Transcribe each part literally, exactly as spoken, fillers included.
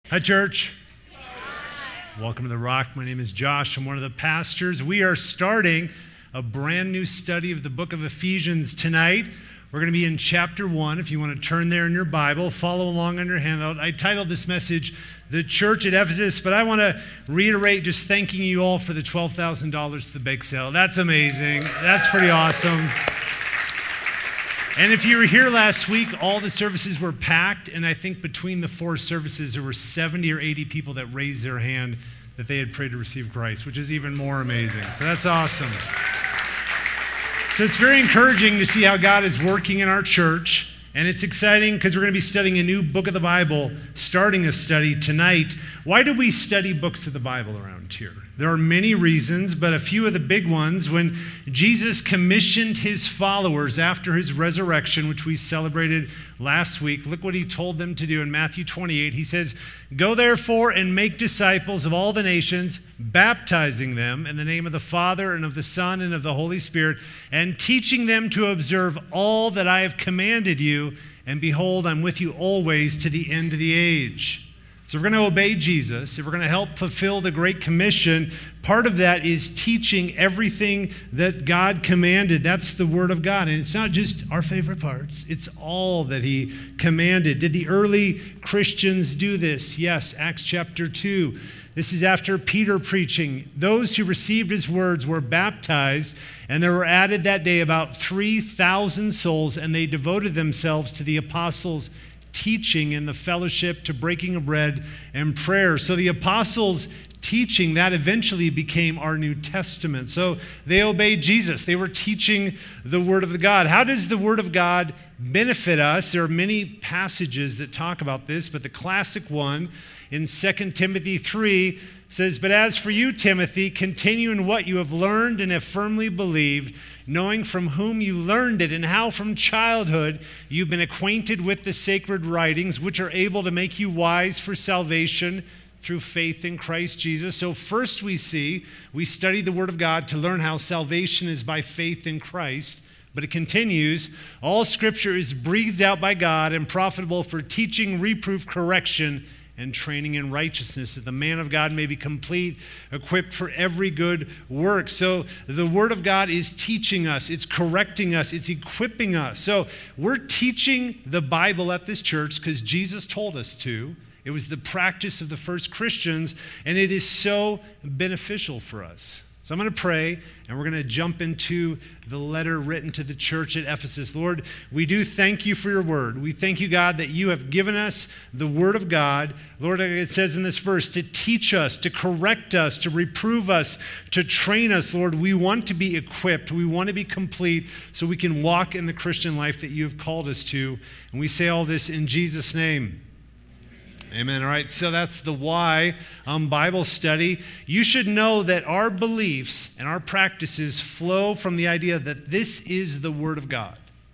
Hi, church. Hi. Welcome to The Rock. My name is Josh. I'm one of the pastors. We are starting a brand new study of the book of Ephesians tonight. We're going to be in chapter one. If you want to turn there in your Bible, follow along on your handout. I titled this message, The Church at Ephesus, but I want to reiterate just thanking you all for the twelve thousand dollars to the bake sale. That's amazing. That's pretty awesome. And if you were here last week, all the services were packed, and I think between the four services, there were seventy or eighty people that raised their hand that they had prayed to receive Christ, which is even more amazing. So that's awesome. So it's very encouraging to see how God is working in our church, and it's exciting because we're going to be studying a new book of the Bible, starting a study tonight. Why do we study books of the Bible around here? There are many reasons, but a few of the big ones. When Jesus commissioned his followers after his resurrection, which we celebrated last week, look what he told them to do in Matthew twenty-eight. He says, "Go therefore and make disciples of all the nations, baptizing them in the name of the Father and of the Son and of the Holy Spirit, and teaching them to observe all that I have commanded you. And behold, I'm with you always to the end of the age." So if we're going to obey Jesus, if we're going to help fulfill the Great Commission, part of that is teaching everything that God commanded. That's the Word of God. And it's not just our favorite parts. It's all that he commanded. Did the early Christians do this? Yes, Acts chapter two. This is after Peter preaching. Those who received his words were baptized, and there were added that day about three thousand souls, and they devoted themselves to the apostles' teaching and the fellowship, to breaking of bread and prayer. So the apostles' teaching, that eventually became our New Testament. So they obeyed Jesus. They were teaching the Word of God. How does the Word of God benefit us? There are many passages that talk about this, but the classic one in Second Timothy three says, "But as for you, Timothy, continue in what you have learned and have firmly believed, knowing from whom you learned it and how from childhood you've been acquainted with the sacred writings, which are able to make you wise for salvation through faith in Christ Jesus." So first we see, we study the Word of God to learn how salvation is by faith in Christ. But it continues, "All Scripture is breathed out by God and profitable for teaching, reproof, correction, and training in righteousness, that the man of God may be complete, equipped for every good work." So the Word of God is teaching us, it's correcting us, it's equipping us. So we're teaching the Bible at this church because Jesus told us to. It was the practice of the first Christians, and it is so beneficial for us. So I'm going to pray, and we're going to jump into the letter written to the church at Ephesus. Lord, we do thank you for your word. We thank you, God, that you have given us the word of God. Lord, it says in this verse, to teach us, to correct us, to reprove us, to train us. Lord, we want to be equipped. We want to be complete so we can walk in the Christian life that you have called us to. And we say all this in Jesus' name. Amen. All right, so that's the why um, Bible study. You should know that our beliefs and our practices flow from the idea that this is the Word of God.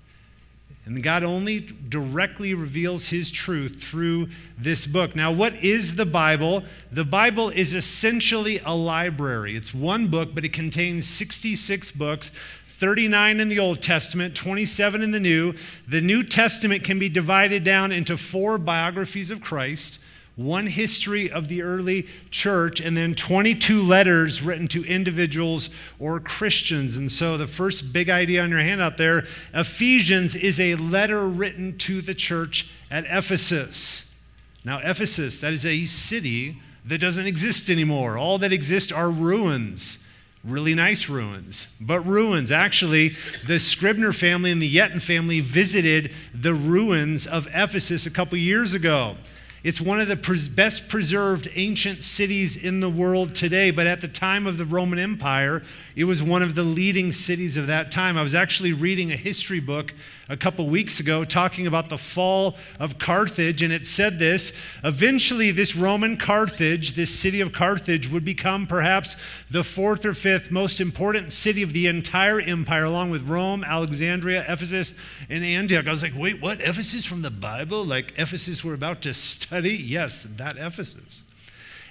And God only directly reveals his truth through this book. Now, what is the Bible? The Bible is essentially a library. It's one book, but it contains sixty-six books. thirty-nine in the Old Testament, twenty-seven in the New. The New Testament can be divided down into four biographies of Christ, one history of the early church, and then twenty-two letters written to individuals or Christians. And so the first big idea on your handout there, Ephesians is a letter written to the church at Ephesus. Now, Ephesus, that is a city that doesn't exist anymore. All that exist are ruins. Really nice ruins, but ruins. Actually, the Scribner family and the Yetton family visited the ruins of Ephesus a couple years ago. It's one of the pres- best preserved ancient cities in the world today, but at the time of the Roman Empire, it was one of the leading cities of that time. I was actually reading a history book a couple weeks ago talking about the fall of Carthage, and it said this: eventually this Roman Carthage, this city of Carthage, would become perhaps the fourth or fifth most important city of the entire empire, along with Rome, Alexandria, Ephesus, and Antioch. I was like, wait, what? Ephesus from the Bible? Like Ephesus we're about to study? Yes, that Ephesus.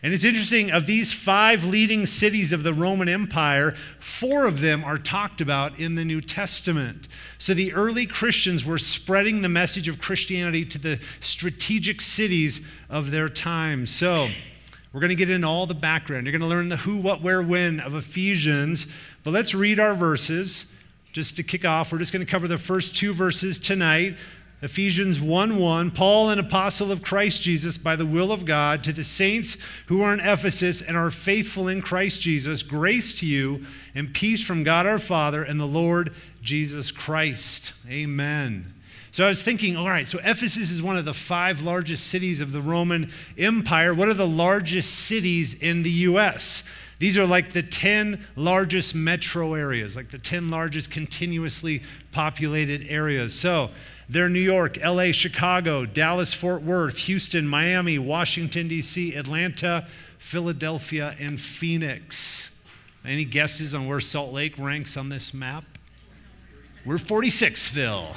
And it's interesting, of these five leading cities of the Roman Empire, four of them are talked about in the New Testament. So the early Christians were spreading the message of Christianity to the strategic cities of their time. So we're going to get into all the background. You're going to learn the who, what, where, when of Ephesians. But let's read our verses. Just to kick off, we're just going to cover the first two verses tonight. Ephesians one one, Paul, an apostle of Christ Jesus, by the will of God, to the saints who are in Ephesus and are faithful in Christ Jesus, grace to you and peace from God our Father and the Lord Jesus Christ. Amen. So I was thinking, all right, so Ephesus is one of the five largest cities of the Roman Empire. What are the largest cities in the U S? These are like the ten largest metro areas, like the ten largest continuously populated areas. So they're New York, L A, Chicago, Dallas, Fort Worth, Houston, Miami, Washington, D C, Atlanta, Philadelphia, and Phoenix. Any guesses on where Salt Lake ranks on this map? We're forty-sixthville.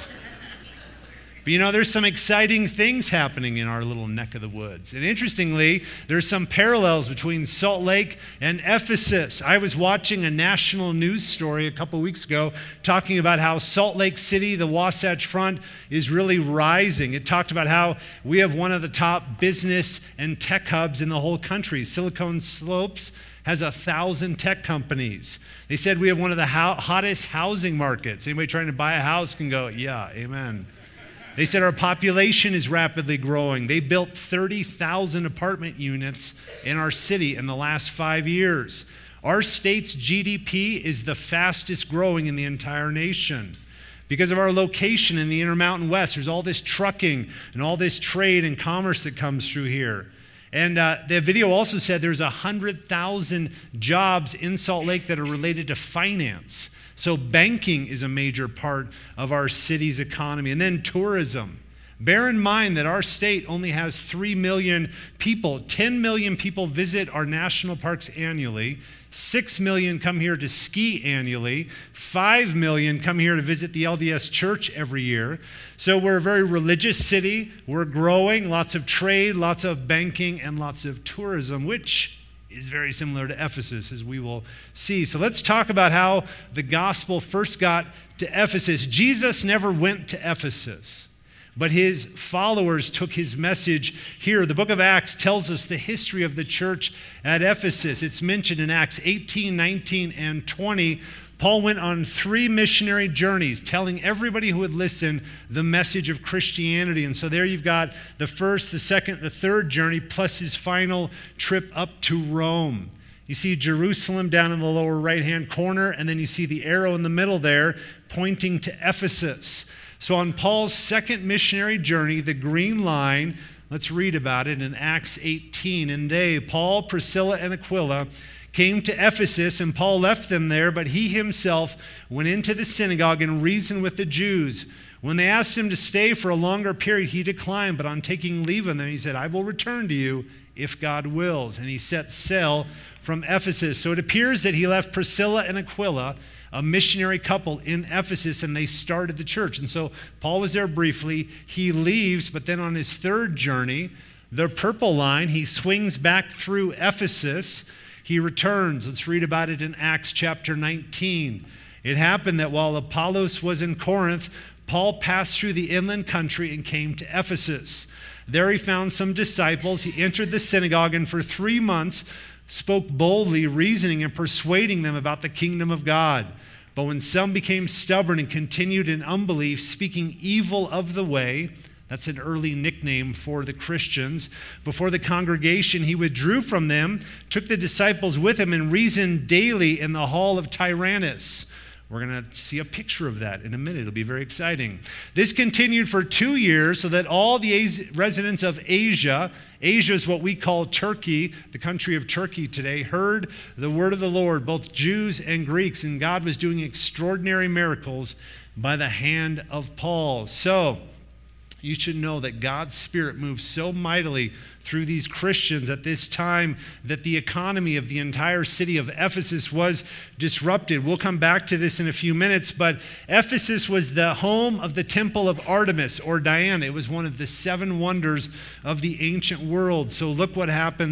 But you know, there's some exciting things happening in our little neck of the woods. And interestingly, there's some parallels between Salt Lake and Ephesus. I was watching a national news story a couple weeks ago talking about how Salt Lake City, the Wasatch Front, is really rising. It talked about how we have one of the top business and tech hubs in the whole country. Silicon Slopes has a thousand tech companies. They said we have one of the ho- hottest housing markets. Anybody trying to buy a house can go, yeah, amen. They said our population is rapidly growing. They built thirty thousand apartment units in our city in the last five years. Our state's G D P is the fastest growing in the entire nation. Because of our location in the Intermountain West, there's all this trucking and all this trade and commerce that comes through here. And uh, the video also said there's one hundred thousand jobs in Salt Lake that are related to finance. So banking is a major part of our city's economy. And then tourism. Bear in mind that our state only has three million people. ten million people visit our national parks annually. six million come here to ski annually. five million come here to visit the L D S church every year. So we're a very religious city. We're growing, lots of trade, lots of banking, and lots of tourism, which is very similar to Ephesus, as we will see. So let's talk about how the gospel first got to Ephesus. Jesus never went to Ephesus, but his followers took his message here. The book of Acts tells us the history of the church at Ephesus. It's mentioned in Acts eighteen, nineteen, and twenty. Paul went on three missionary journeys telling everybody who would listen the message of Christianity. And so there you've got the first, the second, the third journey, plus his final trip up to Rome. You see Jerusalem down in the lower right-hand corner, and then you see the arrow in the middle there pointing to Ephesus. So on Paul's second missionary journey, the green line, let's read about it in Acts eighteen. And they, Paul, Priscilla, and Aquila, came to Ephesus, and Paul left them there, but he himself went into the synagogue and reasoned with the Jews. When they asked him to stay for a longer period, he declined, but on taking leave of them, he said, I will return to you if God wills. And he set sail from Ephesus. So it appears that he left Priscilla and Aquila, a missionary couple in Ephesus, and they started the church. And so Paul was there briefly. He leaves, but then on his third journey, the purple line, he swings back through Ephesus. He returns. Let's read about it in Acts chapter nineteen. It happened that while Apollos was in Corinth, Paul passed through the inland country and came to Ephesus. There he found some disciples. He entered the synagogue and for three months spoke boldly, reasoning and persuading them about the kingdom of God. But when some became stubborn and continued in unbelief, speaking evil of the way, that's an early nickname for the Christians, before the congregation, he withdrew from them, took the disciples with him, and reasoned daily in the hall of Tyrannus. We're going to see a picture of that in a minute. It'll be very exciting. This continued for two years so that all the residents of Asia, Asia is what we call Turkey, the country of Turkey today, heard the word of the Lord, both Jews and Greeks, and God was doing extraordinary miracles by the hand of Paul. So, you should know that God's Spirit moves so mightily through these Christians at this time that the economy of the entire city of Ephesus was disrupted. We'll come back to this in a few minutes, but Ephesus was the home of the temple of Artemis or Diana. It was one of the seven wonders of the ancient world. So look what happens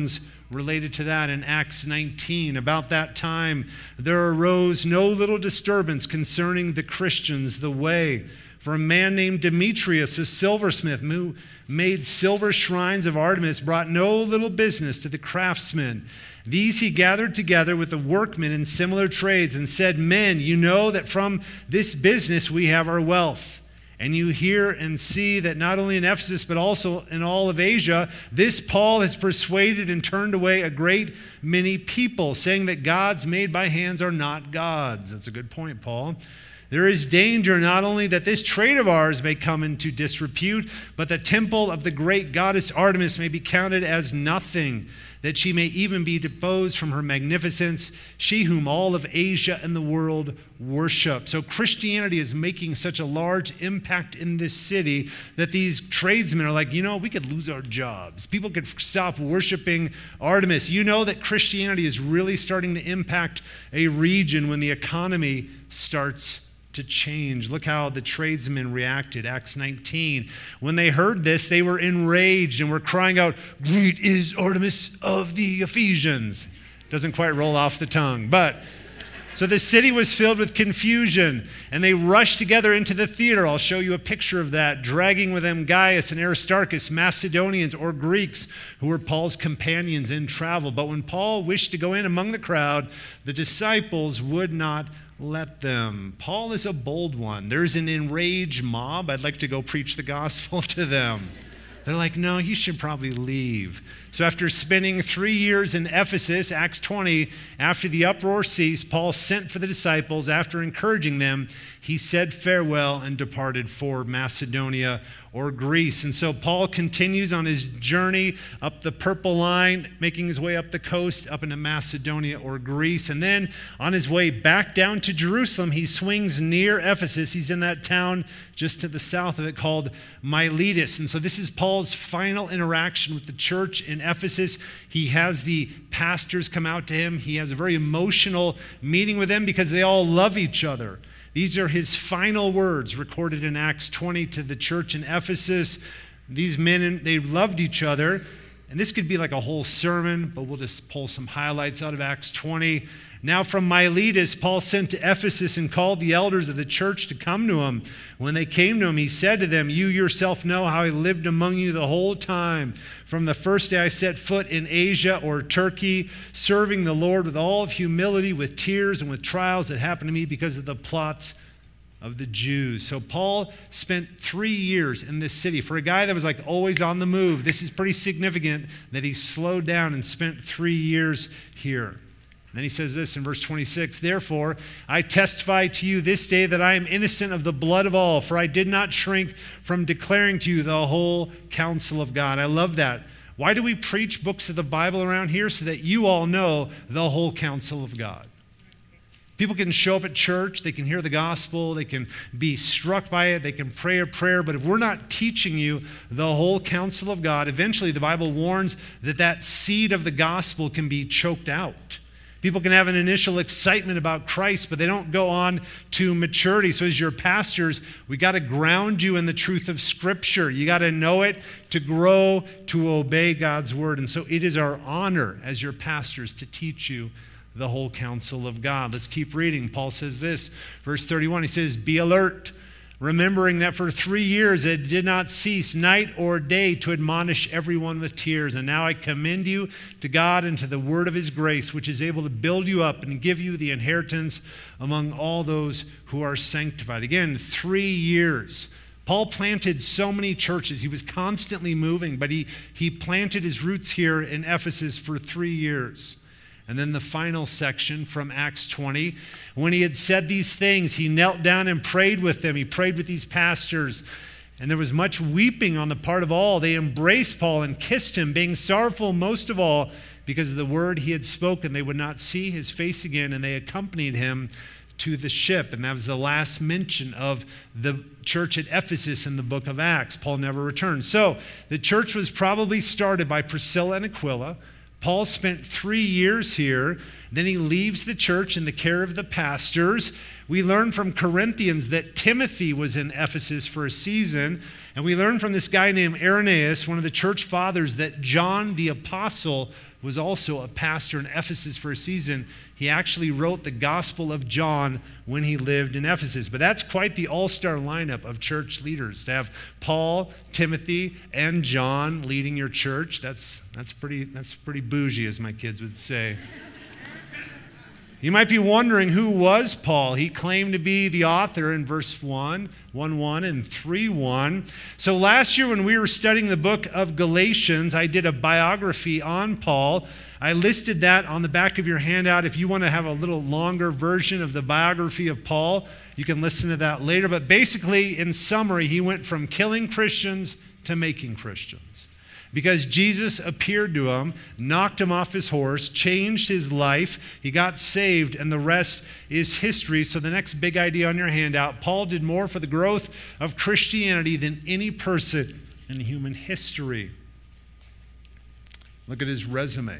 related to that in Acts nineteen. About that time, there arose no little disturbance concerning the Christians, the way. For a man named Demetrius, a silversmith, who made silver shrines of Artemis, brought no little business to the craftsmen. These he gathered together with the workmen in similar trades and said, Men, you know that from this business we have our wealth. And you hear and see that not only in Ephesus, but also in all of Asia, this Paul has persuaded and turned away a great many people, saying that gods made by hands are not gods. That's a good point, Paul. There is danger not only that this trade of ours may come into disrepute, but the temple of the great goddess Artemis may be counted as nothing, that she may even be deposed from her magnificence, she whom all of Asia and the world worship. So Christianity is making such a large impact in this city that these tradesmen are like, you know, we could lose our jobs. People could stop worshiping Artemis. You know that Christianity is really starting to impact a region when the economy starts to change. Look how the tradesmen reacted. Acts nineteen. When they heard this, they were enraged and were crying out, Great is Artemis of the Ephesians. Doesn't quite roll off the tongue. But, so the city was filled with confusion, and they rushed together into the theater. I'll show you a picture of that, dragging with them Gaius and Aristarchus, Macedonians or Greeks, who were Paul's companions in travel. But when Paul wished to go in among the crowd, the disciples would not let them. Paul is a bold one. There's an enraged mob. I'd like to go preach the gospel to them. They're like, no, you should probably leave. So after spending three years in Ephesus, Acts twenty, after the uproar ceased, Paul sent for the disciples. After encouraging them, he said farewell and departed for Macedonia or Greece. And so Paul continues on his journey up the Purple Line, making his way up the coast, up into Macedonia or Greece. And then on his way back down to Jerusalem, he swings near Ephesus. He's in that town just to the south of it called Miletus. And so this is Paul's final interaction with the church in Ephesus. He has the pastors come out to him. He has a very emotional meeting with them because they all love each other. These are his final words recorded in Acts twenty to the church in Ephesus. These men, they loved each other. And this could be like a whole sermon, but we'll just pull some highlights out of Acts twenty. Now from Miletus, Paul sent to Ephesus and called the elders of the church to come to him. When they came to him, he said to them, You yourself know how I lived among you the whole time, from the first day I set foot in Asia or Turkey, serving the Lord with all of humility, with tears and with trials that happened to me because of the plots of the Jews. So Paul spent three years in this city. For a guy that was like always on the move, this is pretty significant that he slowed down and spent three years here. Then he says this in verse twenty-six, Therefore, I testify to you this day that I am innocent of the blood of all, for I did not shrink from declaring to you the whole counsel of God. I love that. Why do we preach books of the Bible around here? So that you all know the whole counsel of God. People can show up at church, they can hear the gospel, they can be struck by it, they can pray a prayer, but if we're not teaching you the whole counsel of God, eventually the Bible warns that that seed of the gospel can be choked out. People can have an initial excitement about Christ, but they don't go on to maturity. So as your pastors, we got to ground you in the truth of Scripture. You got to know it to grow, to obey God's word. And so it is our honor as your pastors to teach you the whole counsel of God. Let's keep reading. Paul says this, verse thirty-one, he says, Be alert, remembering that for three years it did not cease night or day to admonish everyone with tears. And now I commend you to God and to the word of his grace, which is able to build you up and give you the inheritance among all those who are sanctified. Again, three years. Paul planted so many churches. He was constantly moving, but he, he planted his roots here in Ephesus for three years. And then the final section from Acts twenty, when he had said these things, he knelt down and prayed with them. He prayed with these pastors. And there was much weeping on the part of all. They embraced Paul and kissed him, being sorrowful most of all because of the word he had spoken. They would not see his face again, and they accompanied him to the ship. And that was the last mention of the church at Ephesus in the book of Acts. Paul never returned. So the church was probably started by Priscilla and Aquila. Paul spent three years here. Then he leaves the church in the care of the pastors. We learn from Corinthians that Timothy was in Ephesus for a season. And we learn from this guy named Irenaeus, one of the church fathers, that John the Apostle was also a pastor in Ephesus for a season. He actually wrote the Gospel of John when he lived in Ephesus. But that's quite the all-star lineup of church leaders. To have Paul, Timothy, and John leading your church, that's, that's, pretty, that's pretty bougie, as my kids would say. You might be wondering, who was Paul? He claimed to be the author in verse one, one one, and three one. So last year when we were studying the book of Galatians, I did a biography on Paul. I listed that on the back of your handout. If you want to have a little longer version of the biography of Paul, you can listen to that later. But basically, in summary, he went from killing Christians to making Christians. Because Jesus appeared to him, knocked him off his horse, changed his life, he got saved, and the rest is history. So the next big idea on your handout, Paul did more for the growth of Christianity than any person in human history. Look at his resume.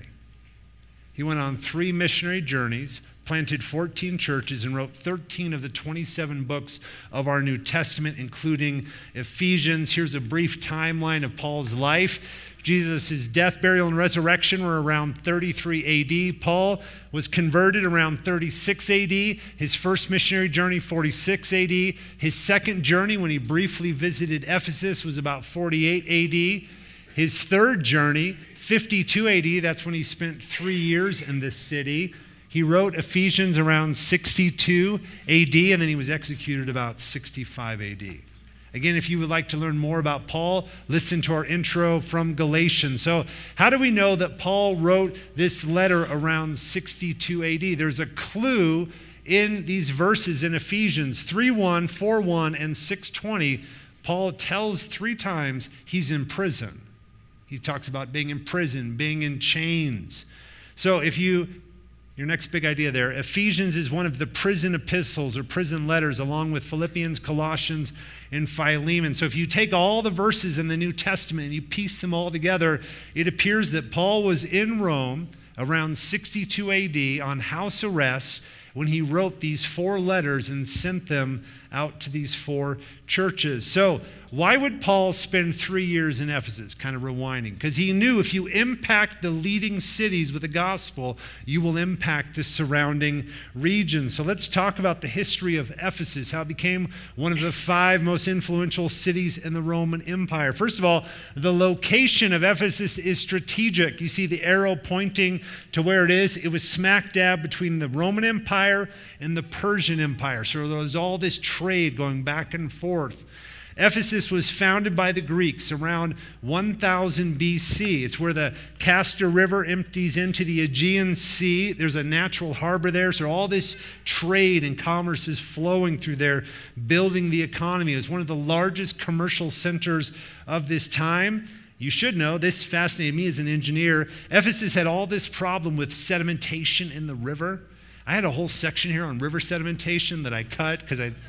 He went on three missionary journeys, planted fourteen churches, and wrote thirteen of the twenty-seven books of our New Testament, including Ephesians. Here's a brief timeline of Paul's life. Jesus' death, burial, and resurrection were around thirty-three A D. Paul was converted around thirty-six A D. His first missionary journey, forty-six A D. His second journey, when he briefly visited Ephesus, was about forty-eight A D. His third journey, fifty-two A D, that's when he spent three years in this city. He wrote Ephesians around sixty-two A D, and then he was executed about sixty-five A D. Again, if you would like to learn more about Paul, listen to our intro from Galatians. So how do we know that Paul wrote this letter around sixty-two A D? There's a clue in these verses in Ephesians three one, four one, and six twenty. Paul tells three times he's in prison. He talks about being in prison, being in chains. So if you... Your next big idea there, Ephesians is one of the prison epistles or prison letters, along with Philippians, Colossians, and Philemon. So if you take all the verses in the New Testament and you piece them all together, it appears that Paul was in Rome around sixty-two A D on house arrest when he wrote these four letters and sent them out to these four churches. So why would Paul spend three years in Ephesus? Kind of rewinding. Because he knew if you impact the leading cities with the gospel, you will impact the surrounding regions. So let's talk about the history of Ephesus, how it became one of the five most influential cities in the Roman Empire. First of all, the location of Ephesus is strategic. You see the arrow pointing to where it is. It was smack dab between the Roman Empire and the Persian Empire. So there was all this trade going back and forth. Ephesus was founded by the Greeks around one thousand B C. It's where the Castor River empties into the Aegean Sea. There's a natural harbor there, so all this trade and commerce is flowing through there, building the economy. It was one of the largest commercial centers of this time. You should know, this fascinated me as an engineer, Ephesus had all this problem with sedimentation in the river. I had a whole section here on river sedimentation that I cut because I...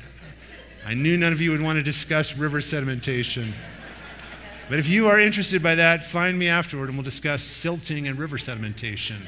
I knew none of you would want to discuss river sedimentation. But if you are interested by that, find me afterward and we'll discuss silting and river sedimentation.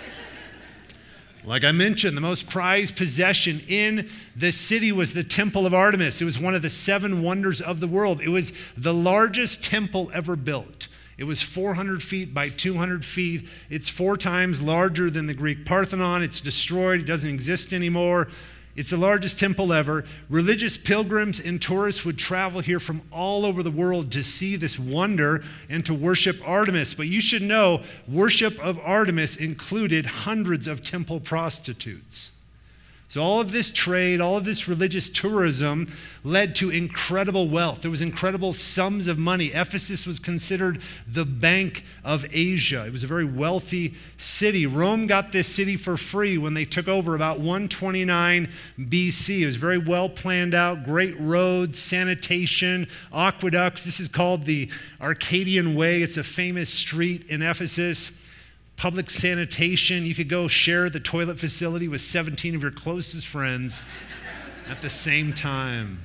Like I mentioned, the most prized possession in the city was the Temple of Artemis. It was one of the seven wonders of the world. It was the largest temple ever built. It was four hundred feet by two hundred feet. It's four times larger than the Greek Parthenon. It's destroyed. It doesn't exist anymore. It's the largest temple ever. Religious pilgrims and tourists would travel here from all over the world to see this wonder and to worship Artemis. But you should know, worship of Artemis included hundreds of temple prostitutes. So all of this trade, all of this religious tourism led to incredible wealth. There was incredible sums of money. Ephesus was considered the Bank of Asia. It was a very wealthy city. Rome got this city for free when they took over about one twenty-nine B C. It was very well planned out, great roads, sanitation, aqueducts. This is called the Arcadian Way. It's a famous street in Ephesus. Public sanitation. You could go share the toilet facility with seventeen of your closest friends at the same time.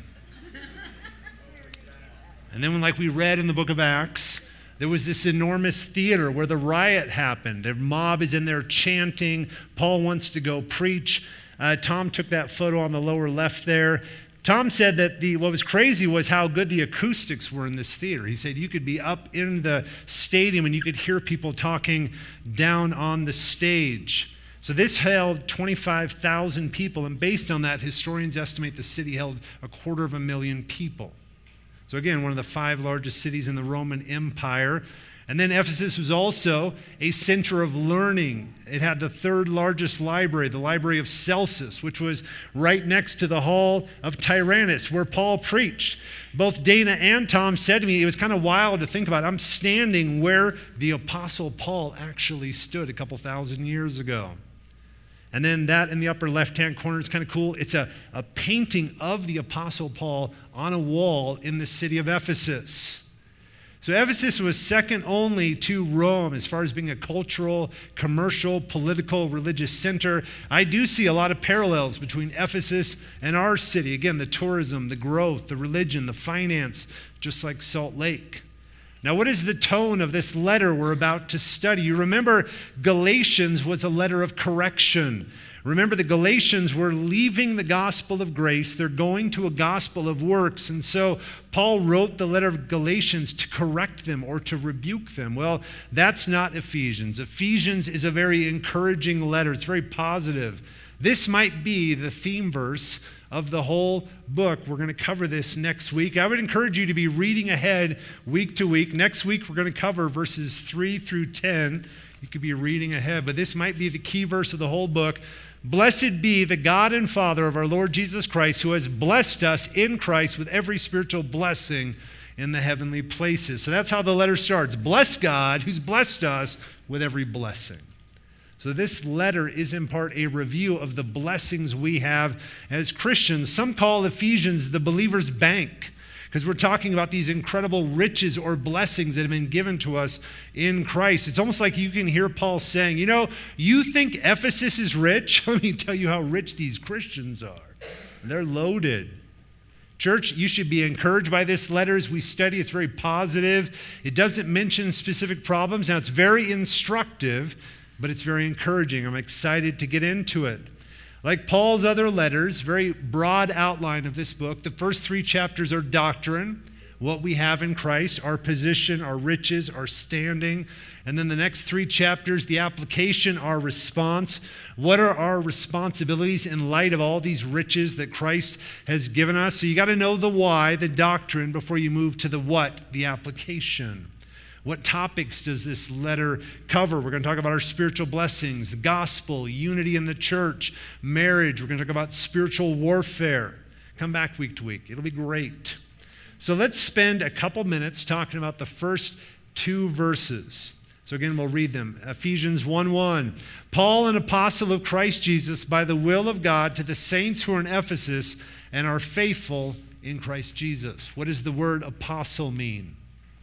And then, when, like we read in the book of Acts, there was this enormous theater where the riot happened. The mob is in there chanting. Paul wants to go preach Uh, Tom took that photo on the lower left there. Tom said that the what was crazy was how good the acoustics were in this theater. He said you could be up in the stadium and you could hear people talking down on the stage. So this held twenty-five thousand people, and based on that, historians estimate the city held a quarter of a million people. So again, one of the five largest cities in the Roman Empire. And then Ephesus was also a center of learning. It had the third largest library, the Library of Celsus, which was right next to the Hall of Tyrannus, where Paul preached. Both Dana and Tom said to me, it was kind of wild to think about. I'm standing where the Apostle Paul actually stood a couple thousand years ago. And then that in the upper left-hand corner is kind of cool. It's a, a painting of the Apostle Paul on a wall in the city of Ephesus. So Ephesus was second only to Rome as far as being a cultural, commercial, political, religious center. I do see a lot of parallels between Ephesus and our city. Again, the tourism, the growth, the religion, the finance, just like Salt Lake. Now, what is the tone of this letter we're about to study? You remember Galatians was a letter of correction. Remember, the Galatians were leaving the gospel of grace. They're going to a gospel of works. And so Paul wrote the letter of Galatians to correct them or to rebuke them. Well, that's not Ephesians. Ephesians is a very encouraging letter. It's very positive. This might be the theme verse of the whole book. We're going to cover this next week. I would encourage you to be reading ahead week to week. Next week, we're going to cover verses three through ten. You could be reading ahead, but this might be the key verse of the whole book. Blessed be the God and Father of our Lord Jesus Christ, who has blessed us in Christ with every spiritual blessing in the heavenly places. So that's how the letter starts. Bless God, who's blessed us with every blessing. So this letter is in part a review of the blessings we have as Christians. Some call Ephesians the believer's bank, because we're talking about these incredible riches or blessings that have been given to us in Christ. It's almost like you can hear Paul saying, you know, you think Ephesus is rich? Let me tell you how rich these Christians are. They're loaded. Church, you should be encouraged by this letter as we study. It's very positive. It doesn't mention specific problems. Now, it's very instructive, but it's very encouraging. I'm excited to get into it. Like Paul's other letters, very broad outline of this book. The first three chapters are doctrine, what we have in Christ, our position, our riches, our standing. And then the next three chapters, the application, our response. What are our responsibilities in light of all these riches that Christ has given us? So you got to know the why, the doctrine, before you move to the what, the application. What topics does this letter cover? We're going to talk about our spiritual blessings, the gospel, unity in the church, marriage. We're going to talk about spiritual warfare. Come back week to week. It'll be great. So let's spend a couple minutes talking about the first two verses. So again, we'll read them. Ephesians one one. Paul, an apostle of Christ Jesus, by the will of God, to the saints who are in Ephesus and are faithful in Christ Jesus. What does the word apostle mean?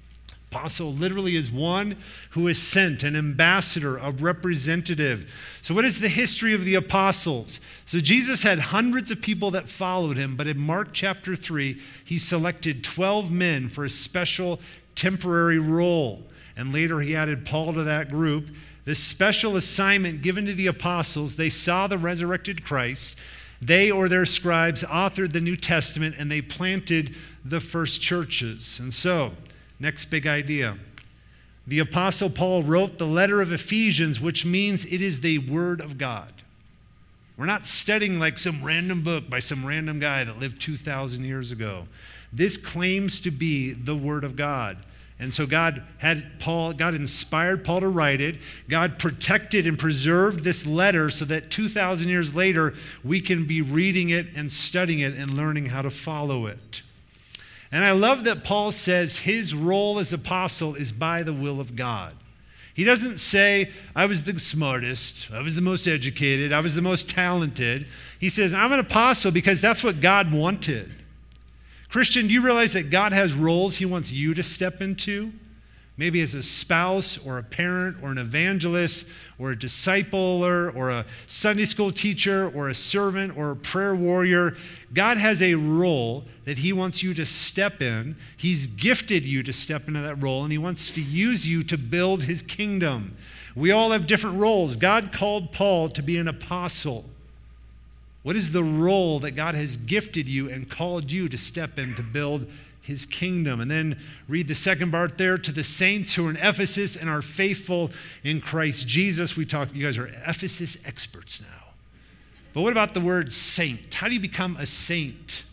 Apostle literally is one who is sent, an ambassador, a representative. So what is the history of the apostles? So Jesus had hundreds of people that followed him, but in Mark chapter three, he selected twelve men for a special temporary role. And later he added Paul to that group. This special assignment given to the apostles, they saw the resurrected Christ. They or their scribes authored the New Testament, and they planted the first churches. And so, next big idea. The Apostle Paul wrote the letter of Ephesians, which means it is the Word of God. We're not studying like some random book by some random guy that lived two thousand years ago. This claims to be the Word of God. And so God had Paul, God inspired Paul to write it. God protected and preserved this letter so that two thousand years later, we can be reading it and studying it and learning how to follow it. And I love that Paul says his role as apostle is by the will of God. He doesn't say, I was the smartest, I was the most educated, I was the most talented. He says, I'm an apostle because that's what God wanted. Christian, do you realize that God has roles he wants you to step into? Maybe as a spouse or a parent or an evangelist or a discipler or a Sunday school teacher or a servant or a prayer warrior. God has a role that he wants you to step in. He's gifted you to step into that role, and he wants to use you to build his kingdom. We all have different roles. God called Paul to be an apostle. What is the role that God has gifted you and called you to step in to build his kingdom? And then read the second part there, to the saints who are in Ephesus and are faithful in Christ Jesus. We talk, you guys are Ephesus experts now. But what about the word saint? How do you become a saint?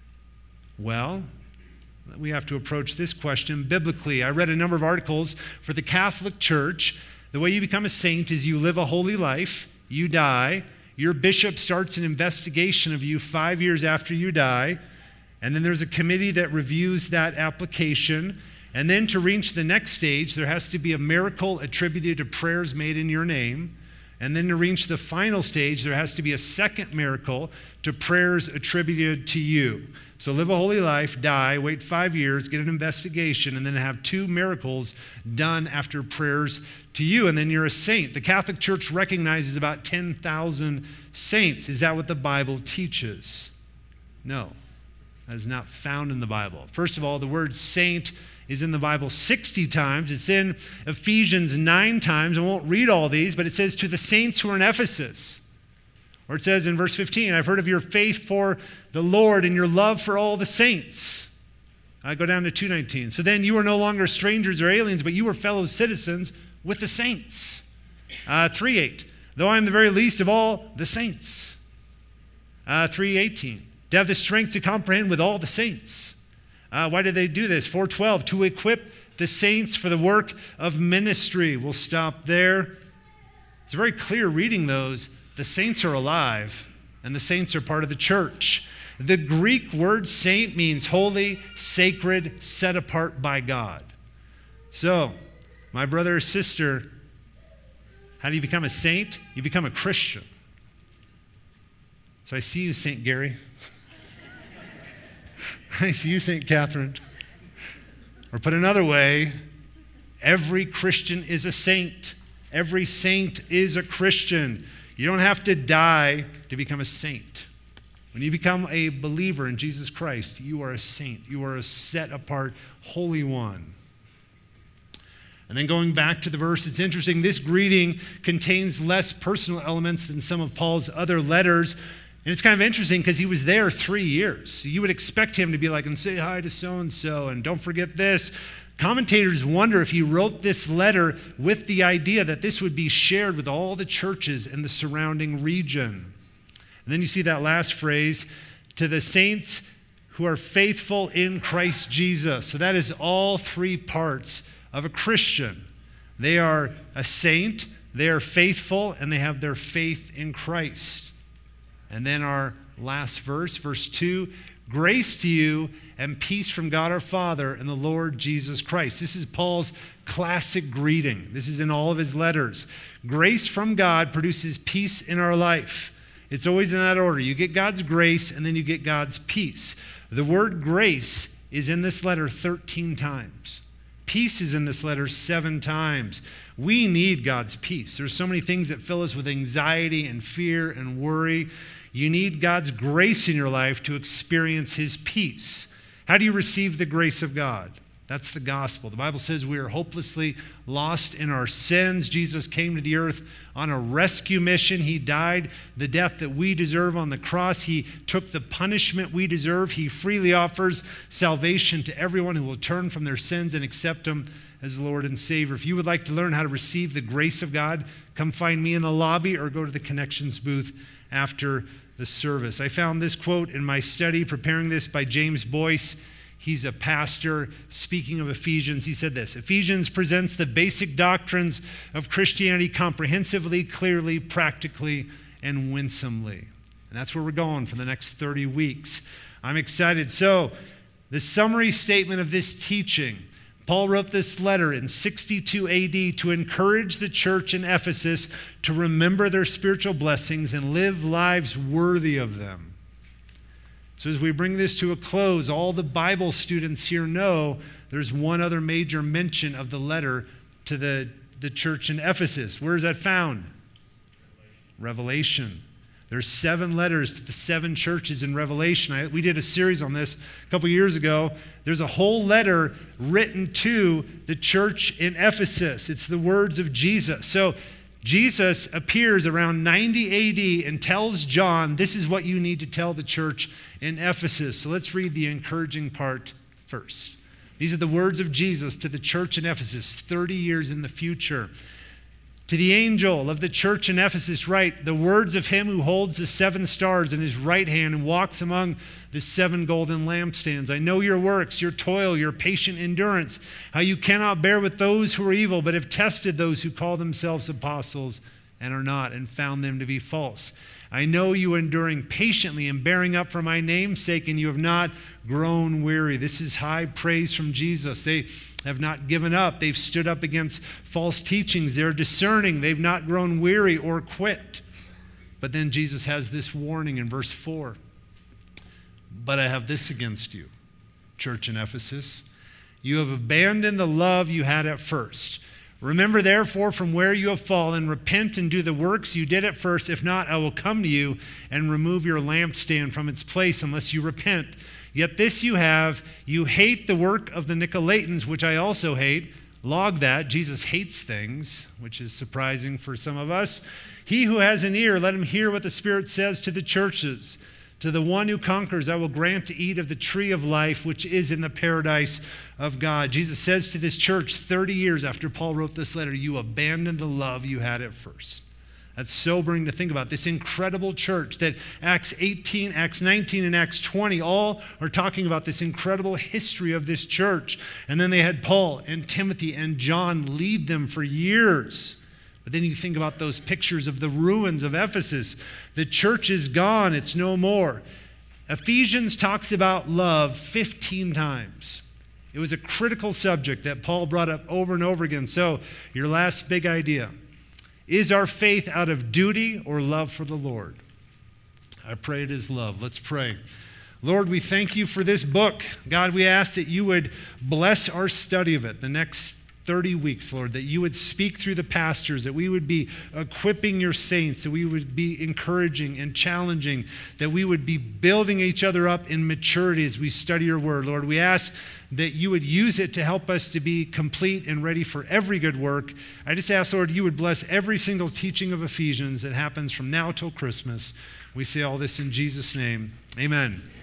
Well, we have to approach this question biblically. I read a number of articles for the Catholic Church. The way you become a saint is you live a holy life, you die, your bishop starts an investigation of you five years after you die, and then there's a committee that reviews that application. And then to reach the next stage, there has to be a miracle attributed to prayers made in your name. And then to reach the final stage, there has to be a second miracle to prayers attributed to you. So live a holy life, die, wait five years, get an investigation, and then have two miracles done after prayers to you, and then you're a saint. The Catholic Church recognizes about ten thousand saints. Is that what the Bible teaches? No, that is not found in the Bible. First of all, the word saint is in the Bible sixty times. It's in Ephesians nine times. I won't read all these, but it says, to the saints who are in Ephesus. Or it says in verse fifteen, I've heard of your faith for the Lord and your love for all the saints. I go down to two nineteen. So then you are no longer strangers or aliens, but you are fellow citizens with the saints. Uh, three eight, though I am the very least of all the saints. Uh, three eighteen, to have the strength to comprehend with all the saints. Uh, why did they do this? four twelve, to equip the saints for the work of ministry. We'll stop there. It's very clear reading those. The saints are alive, and the saints are part of the church. The Greek word saint means holy, sacred, set apart by God. So, my brother or sister, how do you become a saint? You become a Christian. So I see you, Saint Gary. I see you, Saint Catherine. Or put another way, every Christian is a saint. Every saint is a Christian. You don't have to die to become a saint. When you become a believer in Jesus Christ, you are a saint. You are a set-apart, holy one. And then going back to the verse, it's interesting. This greeting contains less personal elements than some of Paul's other letters. And it's kind of interesting because he was there three years. So you would expect him to be like, and say hi to so-and-so, and don't forget this. Commentators wonder if he wrote this letter with the idea that this would be shared with all the churches in the surrounding region. And then you see that last phrase, to the saints who are faithful in Christ Jesus. So that is all three parts of a Christian. They are a saint, they are faithful, and they have their faith in Christ. And then our last verse, verse two, grace to you and peace from God our Father and the Lord Jesus Christ. This is Paul's classic greeting. This is in all of his letters. Grace from God produces peace in our life. It's always in that order. You get God's grace and then you get God's peace. The word grace is in this letter thirteen times. Peace is in this letter seven times. We need God's peace. There's so many things that fill us with anxiety and fear and worry. You need God's grace in your life to experience his peace. How do you receive the grace of God? That's the gospel. The Bible says we are hopelessly lost in our sins. Jesus came to the earth on a rescue mission. He died the death that we deserve on the cross. He took the punishment we deserve. He freely offers salvation to everyone who will turn from their sins and accept him as Lord and Savior. If you would like to learn how to receive the grace of God, come find me in the lobby or go to the connections booth after the service. I found this quote in my study preparing this by James Boyce. He's a pastor. Speaking of Ephesians, he said this: Ephesians presents the basic doctrines of Christianity comprehensively, clearly, practically, and winsomely. And that's where we're going for the next thirty weeks. I'm excited. So, the summary statement of this teaching. Paul wrote this letter in sixty-two A D to encourage the church in Ephesus to remember their spiritual blessings and live lives worthy of them. So as we bring this to a close, all the Bible students here know there's one other major mention of the letter to the, the church in Ephesus. Where is that found? Revelation. Revelation. There's seven letters to the seven churches in Revelation. I, we did a series on this a couple years ago. There's a whole letter written to the church in Ephesus. It's the words of Jesus. So Jesus appears around ninety A D and tells John, this is what you need to tell the church in Ephesus. So let's read the encouraging part first. These are the words of Jesus to the church in Ephesus, thirty years in the future. To the angel of the church in Ephesus write, the words of him who holds the seven stars in his right hand and walks among the seven golden lampstands. I know your works, your toil, your patient endurance, how you cannot bear with those who are evil, but have tested those who call themselves apostles and are not, and found them to be false. I know you are enduring patiently and bearing up for my name's sake, and you have not grown weary. This is high praise from Jesus. They have not given up. They've stood up against false teachings. They're discerning. They've not grown weary or quit. But then Jesus has this warning in verse four. But I have this against you, church in Ephesus. You have abandoned the love you had at first. Remember, therefore, from where you have fallen, repent and do the works you did at first. If not, I will come to you and remove your lampstand from its place unless you repent. Yet this you have, you hate the work of the Nicolaitans, which I also hate. Log that. Jesus hates things, which is surprising for some of us. He who has an ear, let him hear what the Spirit says to the churches. To the one who conquers, I will grant to eat of the tree of life, which is in the paradise of God. Jesus says to this church thirty years after Paul wrote this letter, you abandoned the love you had at first. That's sobering to think about. This incredible church that Acts eighteen, Acts nineteen, and Acts twenty all are talking about this incredible history of this church. And then they had Paul and Timothy and John lead them for years. But then you think about those pictures of the ruins of Ephesus. The church is gone. It's no more. Ephesians talks about love fifteen times. It was a critical subject that Paul brought up over and over again. So, your last big idea. Is our faith out of duty or love for the Lord? I pray it is love. Let's pray. Lord, we thank you for this book. God, we ask that you would bless our study of it the next thirty weeks, Lord, that you would speak through the pastors, that we would be equipping your saints, that we would be encouraging and challenging, that we would be building each other up in maturity as we study your word. Lord, we ask that you would use it to help us to be complete and ready for every good work. I just ask, Lord, you would bless every single teaching of Ephesians that happens from now till Christmas. We say all this in Jesus' name. Amen.